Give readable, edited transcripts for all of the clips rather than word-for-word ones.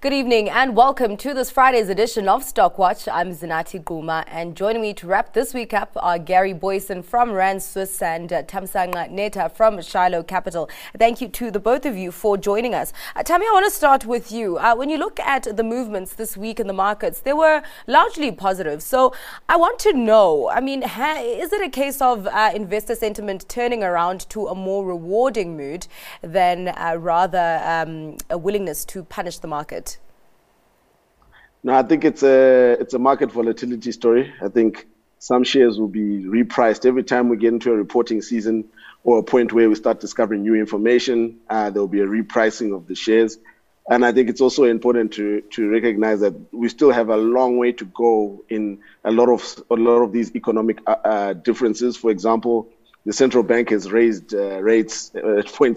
Good evening and welcome to this Friday's edition of Stockwatch. I'm Zinati Guma, and joining me to wrap this week up are Gary Boyson from Rand Swiss and Thamsanqa Neta from Shiloh Capital. Thank you to the both of you for joining us. Tammy, I want to start with you. When you look at the movements this week in the markets, they were largely positive. So I want to know, is it a case of investor sentiment turning around to a more rewarding mood than rather a willingness to punish the market? No, I think it's a market volatility story. I think some shares will be repriced every time we get into a reporting season or a point where we start discovering new information. There will be a repricing of the shares. And I think it's also important to recognize that we still have a long way to go in a lot of these economic differences. For example, the central bank has raised rates at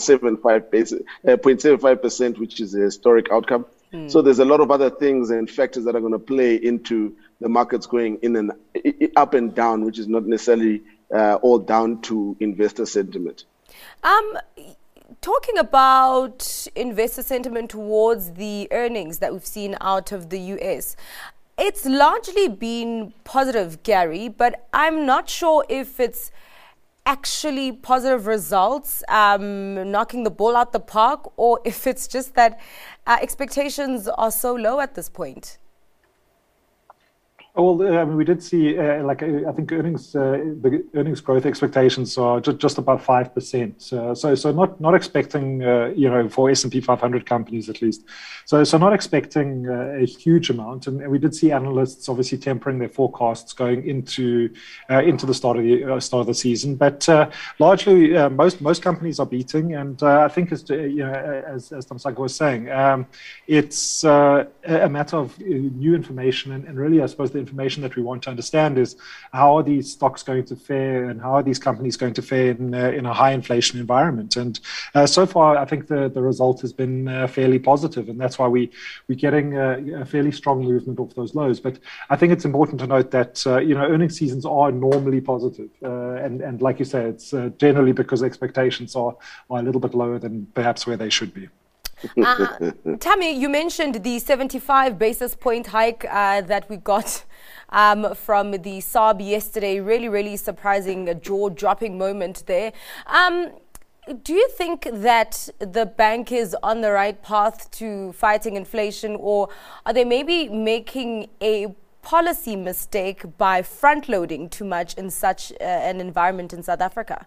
0.75%, which is a historic outcome. So there's a lot of other things and factors that are going to play into the markets going in and up and down, which is not necessarily all down to investor sentiment. Talking about investor sentiment towards the earnings that we've seen out of the US, it's largely been positive, Gary, but I'm not sure if it's actually positive results, knocking the ball out the park, or if it's just that expectations are so low at this point. Well, we did see, I think the earnings growth expectations are just about 5%. So not expecting, for S&P 500 companies at least. So not expecting a huge amount. And we did see analysts obviously tempering their forecasts going into the start of the season. But largely, most companies are beating. And I think, as Thamsanqa was saying, it's a matter of new information and really, I suppose, the information that we want to understand is how are these stocks going to fare and how are these companies going to fare in a high inflation environment. And so far, I think the result has been fairly positive, and that's why we're getting a fairly strong movement off those lows. But I think it's important to note that earnings seasons are normally positive, and like you say, it's generally because expectations are a little bit lower than perhaps where they should be. Tammy, you mentioned the 75 basis point hike that we got from the SARB yesterday. Really, really surprising, a jaw-dropping moment there. Do you think that the bank is on the right path to fighting inflation, or are they maybe making a policy mistake by front-loading too much in such an environment in South Africa?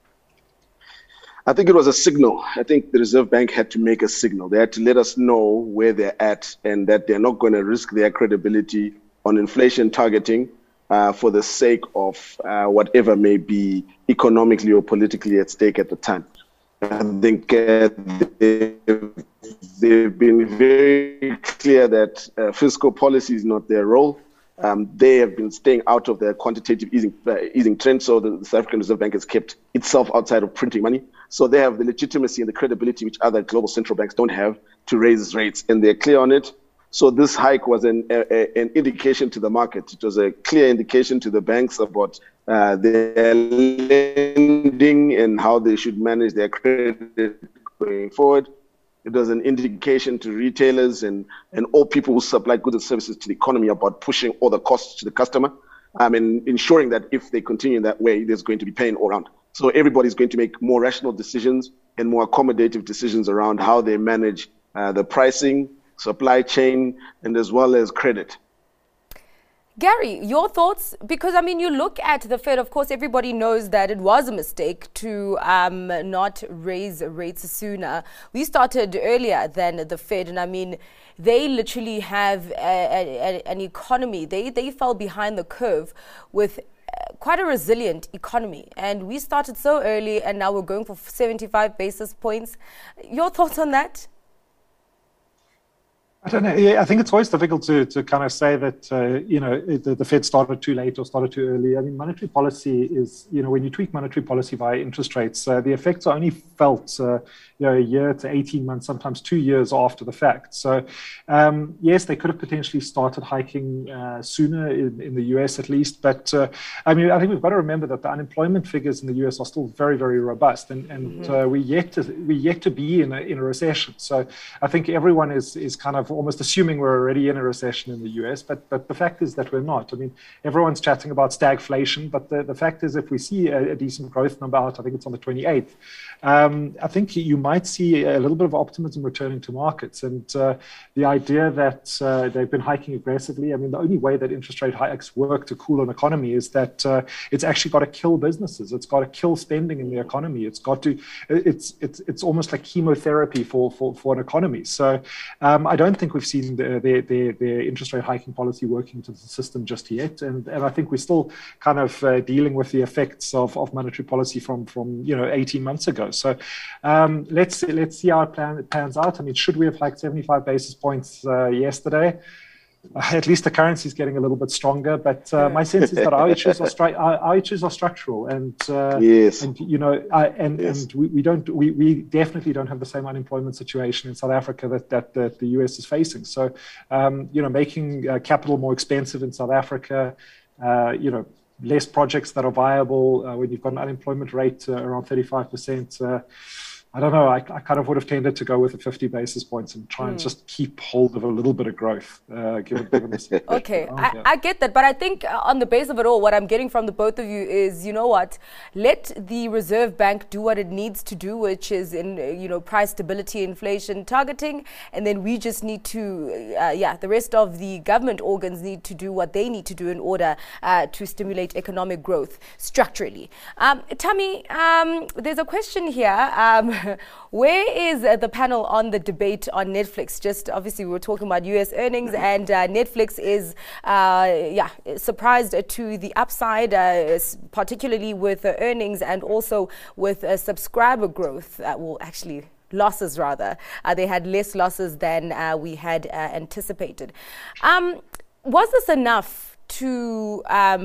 I think it was a signal. I think the Reserve Bank had to make a signal. They had to let us know where they're at and that they're not going to risk their credibility on inflation targeting for the sake of whatever may be economically or politically at stake at the time. I think they've been very clear that fiscal policy is not their role. They have been staying out of the quantitative easing trend, so the South African Reserve Bank has kept itself outside of printing money. So they have the legitimacy and the credibility which other global central banks don't have to raise rates, and they're clear on it. So this hike was an indication to the market. It was a clear indication to the banks about their lending and how they should manage their credit going forward. It was an indication to retailers and all people who supply goods and services to the economy about pushing all the costs to the customer and ensuring that if they continue that way, there's going to be pain all around. So everybody's going to make more rational decisions and more accommodative decisions around how they manage the pricing, supply chain, and as well as credit. Gary, your thoughts? Because, you look at the Fed, of course, everybody knows that it was a mistake to not raise rates sooner. We started earlier than the Fed, and they literally have an economy. They fell behind the curve with quite a resilient economy. And we started so early, and now we're going for 75 basis points. Your thoughts on that? I don't know. Yeah, I think it's always difficult to kind of say that, the Fed started too late or started too early. Monetary policy is, when you tweak monetary policy via interest rates, the effects are only felt, a year to 18 months, sometimes 2 years after the fact. So, yes, they could have potentially started hiking sooner in the US at least. But, I think we've got to remember that the unemployment figures in the US are still very, very robust. And we're yet to be in a recession. So I think everyone is kind of of almost assuming we're already in a recession in the US, but the fact is that we're not. I mean, everyone's chatting about stagflation, but the fact is, if we see a decent growth number out, I think it's on the 28th, I think you might see a little bit of optimism returning to markets. And the idea that they've been hiking aggressively, I mean, the only way that interest rate hikes work to cool an economy is that it's actually got to kill businesses. It's got to kill spending in the economy. It's got to, it's almost like chemotherapy for an economy. So I don't think we've seen the interest rate hiking policy working into the system just yet. And I think we're still kind of dealing with the effects of monetary policy from 18 months ago. So let's see how it pans out. I mean, should we have hiked 75 basis points yesterday? At least the currency is getting a little bit stronger, but my sense is that our issues are structural, and yes, and and we definitely don't have the same unemployment situation in South Africa that the US is facing. So making capital more expensive in South Africa, less projects that are viable when you've got an unemployment rate around 35%. I don't know. I kind of would have tended to go with the 50 basis points and try and just keep hold of a little bit of growth. Given this. Okay, I get that. But I think on the base of it all, what I'm getting from the both of you is, you know what, let the Reserve Bank do what it needs to do, which is in, price stability, inflation targeting. And then we just need to, the rest of the government organs need to do what they need to do in order to stimulate economic growth structurally. Tammy, there's a question here. Where is the panel on the debate on Netflix? Just obviously we were talking about US earnings, and Netflix is surprised to the upside, particularly with earnings and also with subscriber growth. Losses rather. They had less losses than we had anticipated. Was this enough to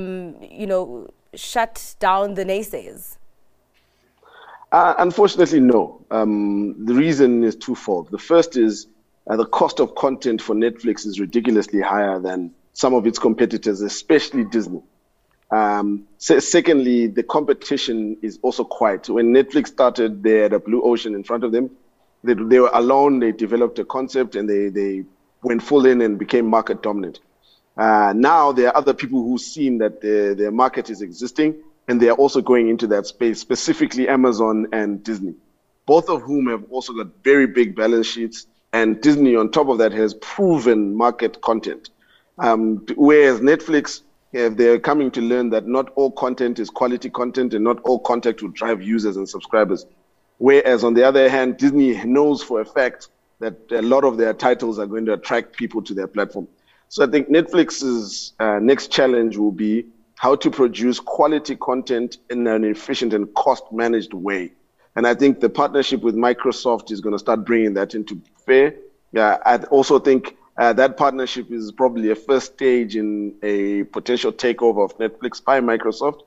shut down the naysayers? Unfortunately, no. The reason is twofold. The first is the cost of content for Netflix is ridiculously higher than some of its competitors, especially Disney. Secondly, the competition is also quiet. When Netflix started, they had a blue ocean in front of them. They were alone. They developed a concept, and they went full in and became market dominant. Now there are other people who've seen that their market is existing, and they are also going into that space, specifically Amazon and Disney, both of whom have also got very big balance sheets. And Disney, on top of that, has proven market content. Whereas Netflix, they're coming to learn that not all content is quality content, and not all content will drive users and subscribers. Whereas, on the other hand, Disney knows for a fact that a lot of their titles are going to attract people to their platform. So I think Netflix's next challenge will be how to produce quality content in an efficient and cost-managed way. And I think the partnership with Microsoft is going to start bringing that into play. I also think that partnership is probably a first stage in a potential takeover of Netflix by Microsoft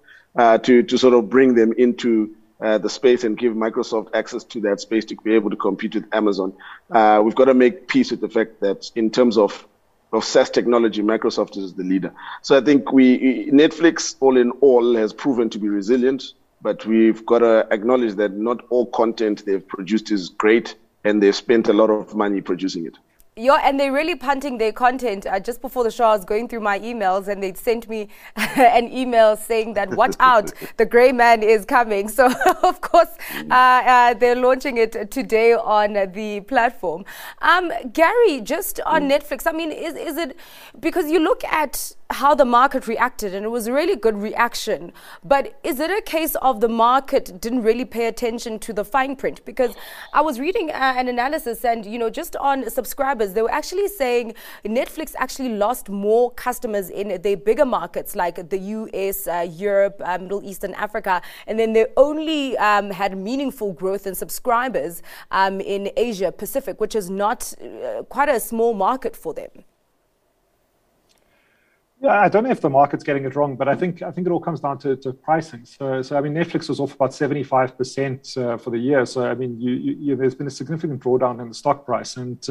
to sort of bring them into the space and give Microsoft access to that space to be able to compete with Amazon. We've got to make peace with the fact that in terms of SaaS technology, Microsoft is the leader. So I think Netflix, all in all, has proven to be resilient, but we've got to acknowledge that not all content they've produced is great, and they've spent a lot of money producing it. And they're really punting their content. Just before the show, I was going through my emails, and they sent me an email saying that, watch out, the grey man is coming. So, of course, they're launching it today on the platform. Gary, just on Netflix, I mean, is it, because you look at how the market reacted, and it was a really good reaction, but is it a case of the market didn't really pay attention to the fine print? Because I was reading an analysis, and just on subscribers, they were actually saying Netflix actually lost more customers in their bigger markets like the US, Europe, Middle East and Africa, and then they only had meaningful growth in subscribers in Asia Pacific, which is not quite a small market for them. Yeah, I don't know if the market's getting it wrong, but I think it all comes down to pricing. So I mean, Netflix was off about 75% for the year. So I mean, there's been a significant drawdown in the stock price, and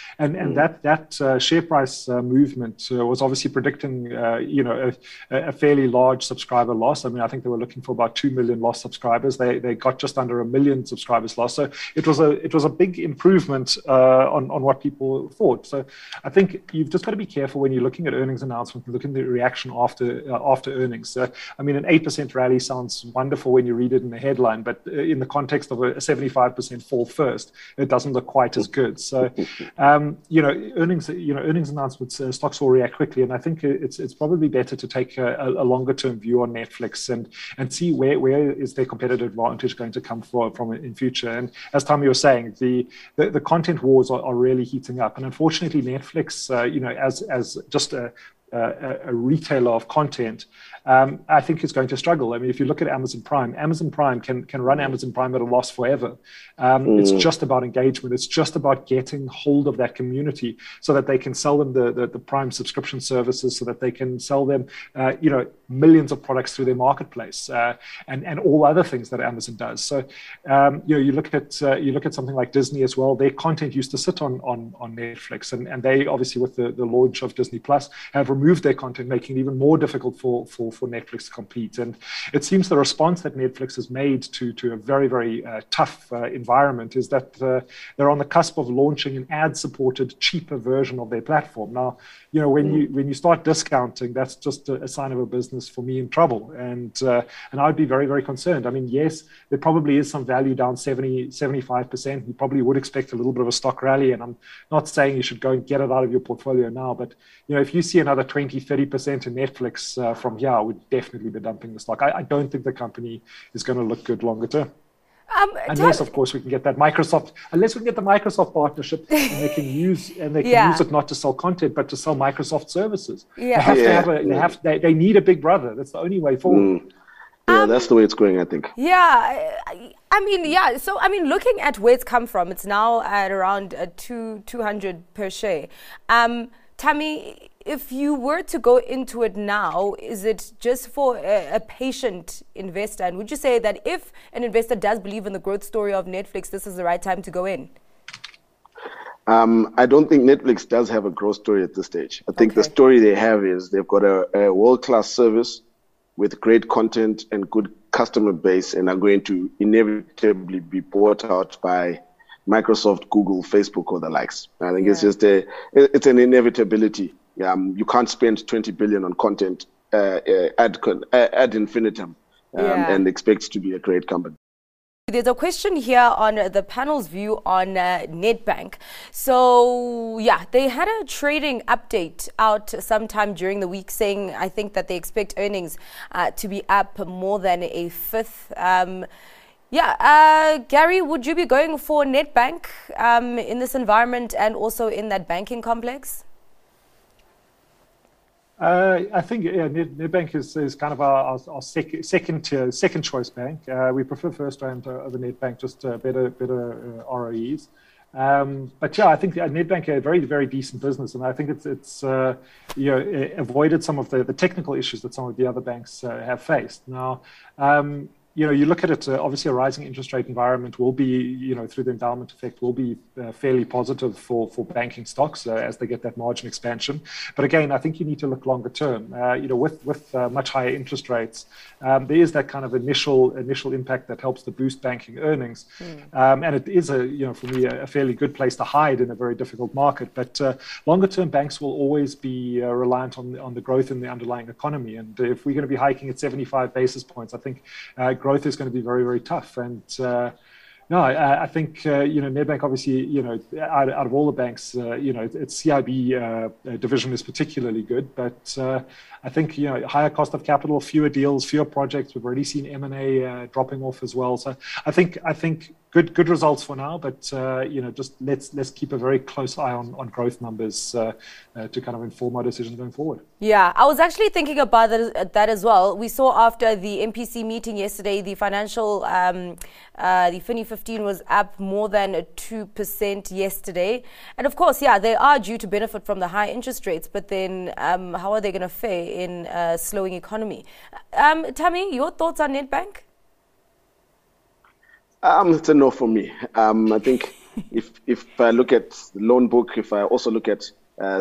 that share price movement was obviously predicting a fairly large subscriber loss. I mean, I think they were looking for about 2 million lost subscribers. They got just under 1 million subscribers lost. So it was a big improvement on what people thought. So I think you've just got to be careful when you're looking at earnings announcements. Look at the reaction after earnings. I mean, an 8% rally sounds wonderful when you read it in the headline, but in the context of a 75% fall first, it doesn't look quite as good. So, earnings announcements, stocks will react quickly, and I think it's probably better to take a longer term view on Netflix and see where is their competitive advantage going to come from in future. And as Tommy was saying, the content wars are really heating up, and unfortunately, Netflix, as just a retailer of content, I think is going to struggle. I mean, if you look at Amazon Prime can run Amazon Prime at a loss forever. It's just about engagement. It's just about getting hold of that community so that they can sell them the Prime subscription services, so that they can sell them, millions of products through their marketplace, and all other things that Amazon does. So, you look at something like Disney as well. Their content used to sit on Netflix, and they obviously, with the launch of Disney Plus, have removed their content, making it even more difficult for Netflix to compete. And it seems the response that Netflix has made to a very, very tough environment is that they're on the cusp of launching an ad-supported, cheaper version of their platform. Now, when you start discounting, that's just a sign of a business for me in trouble. And I'd be very, very concerned. I mean, yes, there probably is some value down 75%. You probably would expect a little bit of a stock rally. And I'm not saying you should go and get it out of your portfolio now, but if you see another 20-30% in Netflix from here, I would definitely be dumping the stock. I don't think the company is going to look good longer term. Unless, of course, we can get that Microsoft partnership, and they can use it not to sell content, but to sell Microsoft services. Yeah. They need a big brother. That's the only way forward. Yeah, that's the way it's going, I think. Yeah, So, looking at where it's come from, it's now at around 200 per share. Tammy, if you were to go into it now, is it just for a patient investor? And would you say that if an investor does believe in the growth story of Netflix, this is the right time to go in? I don't think Netflix does have a growth story at this stage. I think the story they have is they've got a world-class service with great content and good customer base, and are going to inevitably be bought out by Microsoft, Google, Facebook, or the likes. I think it's just it's an inevitability. You can't spend 20 billion on content ad infinitum and expect to be a great company. There's a question here on the panel's view on Nedbank. So, they had a trading update out sometime during the week saying, I think, that they expect earnings to be up more than a fifth. Gary, would you be going for Nedbank in this environment and also in that banking complex? I think Nedbank is kind of our second choice bank. We prefer FirstRand over Nedbank, just better ROEs. But I think Nedbank are a very, very decent business, and I think it's avoided some of the technical issues that some of the other banks have faced. Now, you look at it, obviously a rising interest rate environment will be, through the endowment effect, will be fairly positive for banking stocks as they get that margin expansion. But again, I think you need to look longer term. With much higher interest rates, there is that kind of initial impact that helps to boost banking earnings. And it is, for me, a fairly good place to hide in a very difficult market. But longer term, banks will always be reliant on the growth in the underlying economy. And if we're going to be hiking at 75 basis points, I think growth is going to be very, very tough. And I think Nedbank, obviously, out of all the banks, its CIB division is particularly good. But I think higher cost of capital, fewer deals, fewer projects. We've already seen M&A dropping off as well. So I think good results for now, but just let's keep a very close eye on growth numbers to kind of inform our decisions going forward. Yeah, I was actually thinking about that as well. We saw after the MPC meeting yesterday, the financial, the FINI 15 was up more than 2% yesterday. And of course, yeah, they are due to benefit from the high interest rates, but then how are they going to fare in a slowing economy? Tammy, your thoughts on Nedbank? It's a no for me. I think if I look at the loan book, if I also look at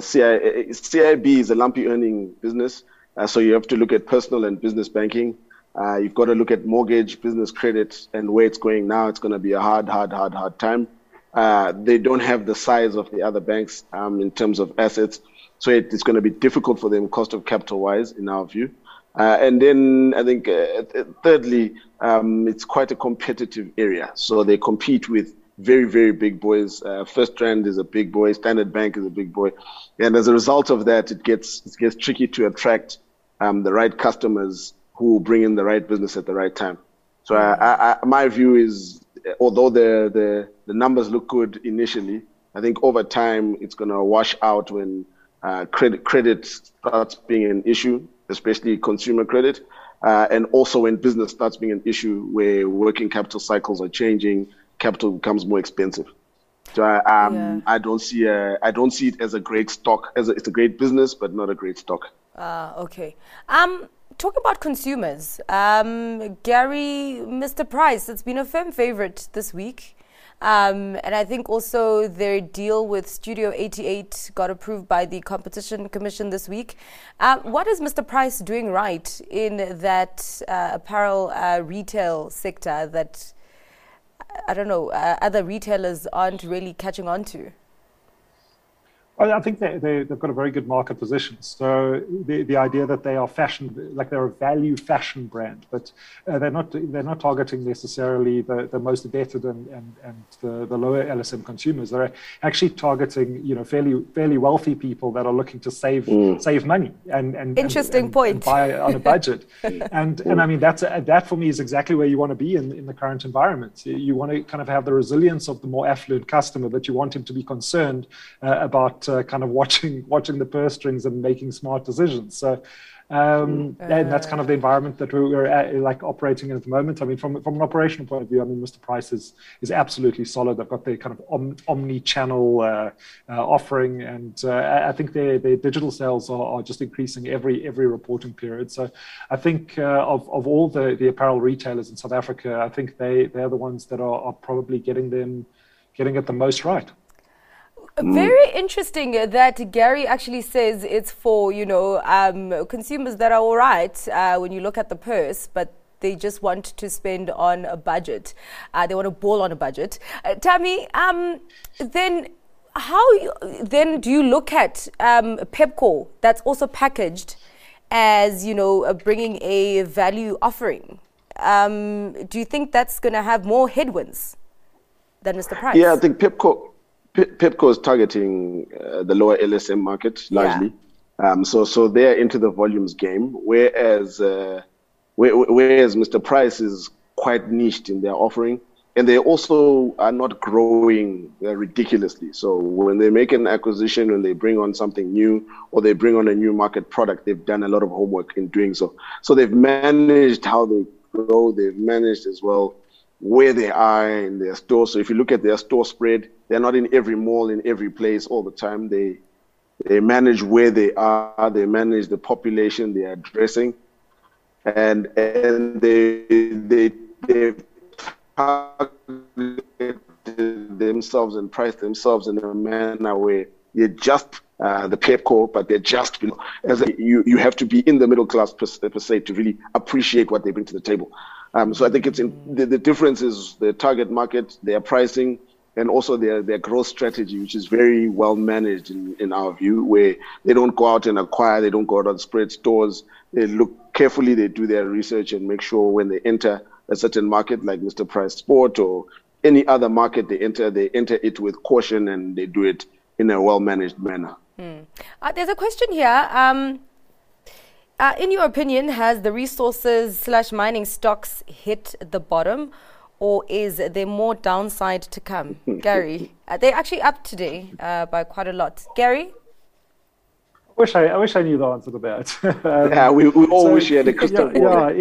CIB is a lumpy earning business, so you have to look at personal and business banking. You've got to look at mortgage, business credit, and where it's going now. It's going to be a hard time. They don't have the size of the other banks in terms of assets, so it's going to be difficult for them cost of capital wise, in our view. And then I think thirdly, it's quite a competitive area. So they compete with very, very big boys. FirstRand is a big boy. Standard Bank is a big boy. And as a result of that, it gets tricky to attract the right customers who bring in the right business at the right time. So my view is, although the numbers look good initially, I think over time it's going to wash out when credit starts being an issue, especially consumer credit, and also when business starts being an issue where working capital cycles are changing, capital becomes more expensive. So I don't see it as a great stock. It's a great business, but not a great stock. Okay. Talk about consumers. Gary, Mr. Price, it's been a firm favorite this week. And I think also their deal with Studio 88 got approved by the Competition Commission this week. What is Mr. Price doing right in that apparel retail sector that, I don't know, other retailers aren't really catching on to? I think they've got a very good market position. So the idea that they are fashion, like they're a value fashion brand, but they're not targeting necessarily the most indebted and the lower LSM consumers. They're actually targeting fairly wealthy people that are looking to save money and interesting point. And buy on a budget. and I mean that for me is exactly where you want to be in the current environment. You want to kind of have the resilience of the more affluent customer, but you want him to be concerned about kind of watching the purse strings and making smart decisions. So and that's kind of the environment that we're operating in at the moment. I mean, from an operational point of view, I mean, Mr. Price is absolutely solid. They've got their kind of omni-channel offering, and I think their digital sales are just increasing every reporting period. So I think of all the apparel retailers in South Africa, I think they're the ones that are probably getting it the most right. Very interesting that Gary actually says it's for, consumers that are all right when you look at the purse, but they just want to spend on a budget. They want to ball on a budget. Tammy, then do you look at Pepkor that's also packaged as, bringing a value offering? Do you think that's going to have more headwinds than Mr. Price? Yeah, I think Pepkor is targeting the lower LSM market largely. Yeah. So they're into the volumes game, whereas Mr. Price is quite niched in their offering, and they also are not growing ridiculously. So when they make an acquisition, when they bring on something new or they bring on a new market product, they've done a lot of homework in doing so. So they've managed how they grow. They've managed as well where they are in their store. So if you look at their store spread, they're not in every mall, in every place all the time. They manage where they are. They manage the population they are addressing, and they target themselves and price themselves in a manner where they're just the Pepkor, but they're just below. You have to be in the middle class per se to really appreciate what they bring to the table. So I think it's the difference is the target market, their pricing, and also their growth strategy, which is very well managed in our view, where they don't go out and acquire, they don't go out and spread stores. They look carefully, they do their research and make sure when they enter a certain market like Mr. Price Sport or any other market they enter it with caution and they do it in a well-managed manner. There's a question here. In your opinion, has the resources / mining stocks hit the bottom, or is there more downside to come? Gary, they're actually up today by quite a lot. Gary? I wish I knew the answer to that. Yeah, we all wish you had a crystal ball.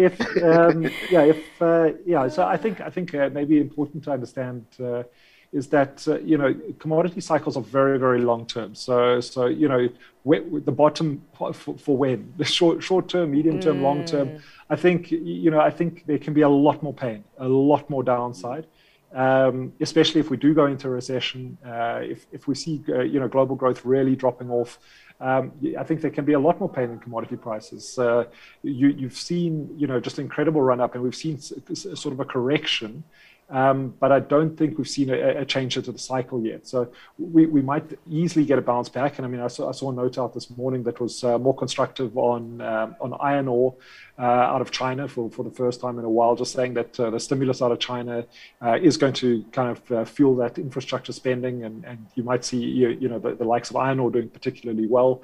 So I think maybe important to understand is that commodity cycles are very, very long term. So the bottom for when the short term, medium term, long term. I think there can be a lot more pain, a lot more downside. Especially if we do go into a recession, if we see global growth really dropping off, I think there can be a lot more pain in commodity prices. You've seen just an incredible run up, and we've seen sort of a correction. But I don't think we've seen a change into the cycle yet. So we might easily get a bounce back. And I mean, I saw a note out this morning that was more constructive on iron ore out of China for the first time in a while, just saying that the stimulus out of China is going to kind of fuel that infrastructure spending, and you might see the likes of iron ore doing particularly well.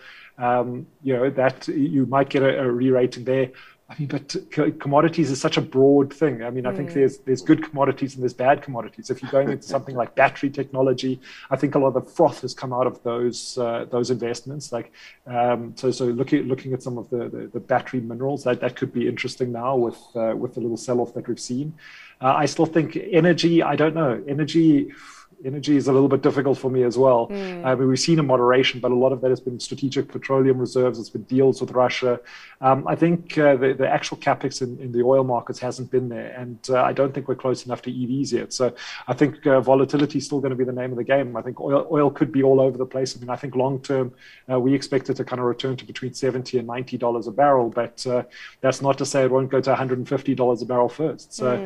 That you might get a re-rating there. I mean, but commodities is such a broad thing. I mean, I think there's good commodities and there's bad commodities. If you're going into something like battery technology, I think a lot of the froth has come out of those investments. Like, so looking at some of the battery minerals, that could be interesting now with the little sell-off that we've seen. I still think energy. I don't know. Energy is a little bit difficult for me as well. I mean, we've seen a moderation, but a lot of that has been strategic petroleum reserves. It's been deals with Russia. I think the actual capex in the oil markets hasn't been there, and I don't think we're close enough to EVs yet. So I think volatility is still going to be the name of the game. I think oil could be all over the place. I mean, I think long term we expect it to kind of return to between $70 and $90 a barrel, but that's not to say it won't go to $150 a barrel first. So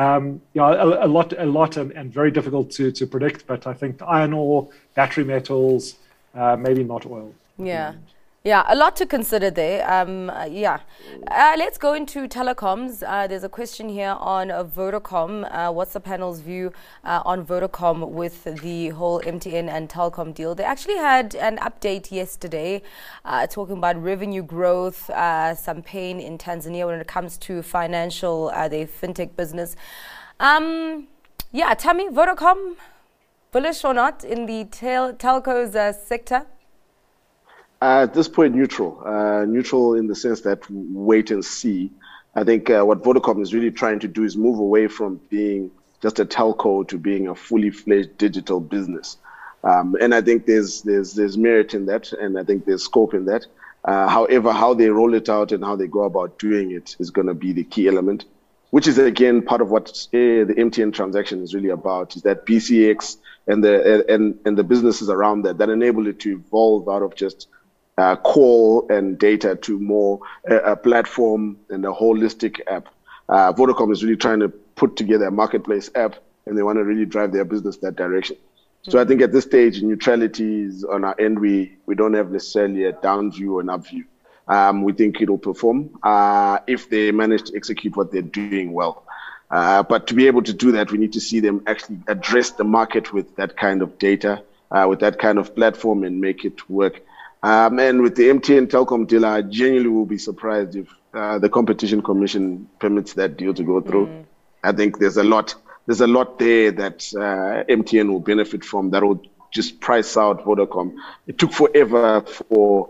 a lot and very difficult to predict. But I think iron ore, battery metals, maybe not oil. Yeah, a lot to consider there. Let's go into telecoms. There's a question here on Vodacom. What's the panel's view on Vodacom with the whole MTN and Telkom deal? They actually had an update yesterday talking about revenue growth, some pain in Tanzania when it comes to financial, their fintech business. Tammy, Vodacom, bullish or not in the telcos sector? At this point, neutral in the sense that wait and see. I think what Vodacom is really trying to do is move away from being just a telco to being a fully fledged digital business. And I think there's merit in that, and I think there's scope in that. However, how they roll it out and how they go about doing it is going to be the key element, which is, again, part of what the MTN transaction is really about, is that BCX and the businesses around that enable it to evolve out of just call and data to more a platform and a holistic app. Vodacom is really trying to put together a marketplace app, and they want to really drive their business that direction. So I think at this stage, neutrality is on our end. We don't have necessarily a down view or an up view. We think it'll perform if they manage to execute what they're doing well. But to be able to do that, we need to see them actually address the market with that kind of data, with that kind of platform, and make it work. And with the MTN Telkom deal, I genuinely will be surprised if the Competition Commission permits that deal to go through. I think there's a lot there that MTN will benefit from that will just price out Vodacom. It took forever for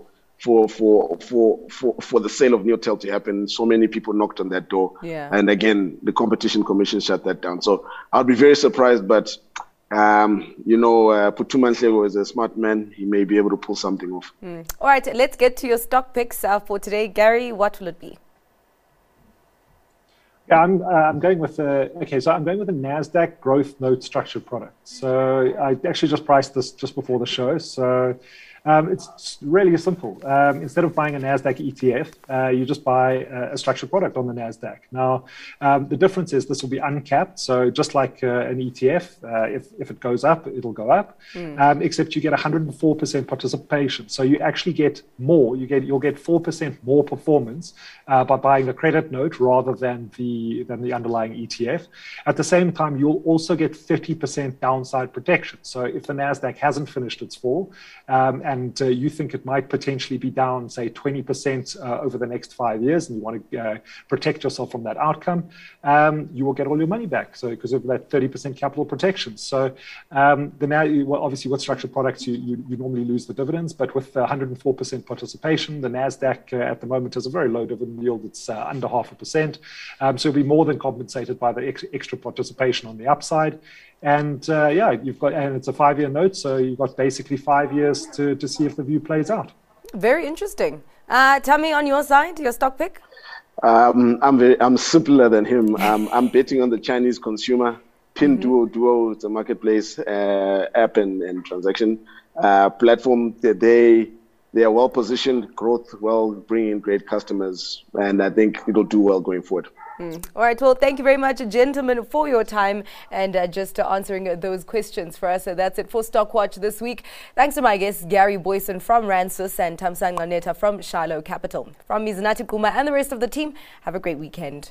the sale of Neotel to happen. So many people knocked on that door. And again, the Competition Commission shut that down. So I'll be very surprised, but Phuthuma Nhleko is a smart man. He may be able to pull something off. All right, let's get to your stock picks for today. Gary, what will it be? Yeah, I'm going with I'm going with a Nasdaq growth note structured product. So I actually just priced this just before the show. So it's really simple. Instead of buying a Nasdaq ETF, you just buy a structured product on the Nasdaq. Now, the difference is this will be uncapped. So just like an ETF, if it goes up, it'll go up. Except you get 104% participation. So you actually get more. You'll get 4% more performance by buying the credit note rather than the underlying ETF. At the same time, you'll also get 30% downside protection. So if the Nasdaq hasn't finished its fall, and you think it might potentially be down, say, 20% over the next 5 years, and you want to protect yourself from that outcome, you will get all your money back. So because of that 30% capital protection. So obviously with structured products, you normally lose the dividends, but with 104% participation, the NASDAQ at the moment has a very low dividend yield. It's under 0.5%. So it'll be more than compensated by the extra participation on the upside. And and it's a 5-year note, so you've got basically 5 years to see if the view plays out. Very interesting. Tell me on your side, your stock pick. I'm simpler than him. I'm betting on the Chinese consumer. Pinduoduo, it's a marketplace app and transaction platform. They are well positioned, growth well, bringing in great customers, and I think it'll do well going forward. All right. Well, thank you very much, gentlemen, for your time and just answering those questions for us. So that's it for Stockwatch this week. Thanks to my guests, Gary Boyson from Rand Swiss and Thamsanqa Neta from Shiloh Capital. From me, Zanathi Gquma and the rest of the team, have a great weekend.